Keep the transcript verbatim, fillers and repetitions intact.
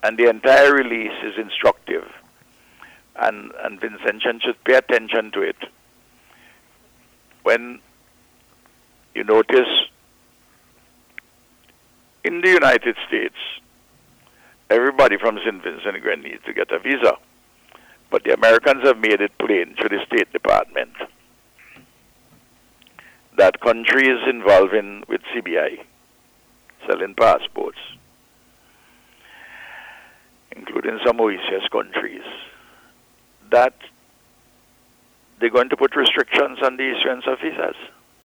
And the entire release is instructive. And, and Vincentian should pay attention to it. When you notice in the United States, everybody from Saint Vincent and Grenadines needs to get a visa. But the Americans have made it plain through the State Department that countries involving with C B I, selling passports, including some O E C S countries, that they're going to put restrictions on the issuance of visas.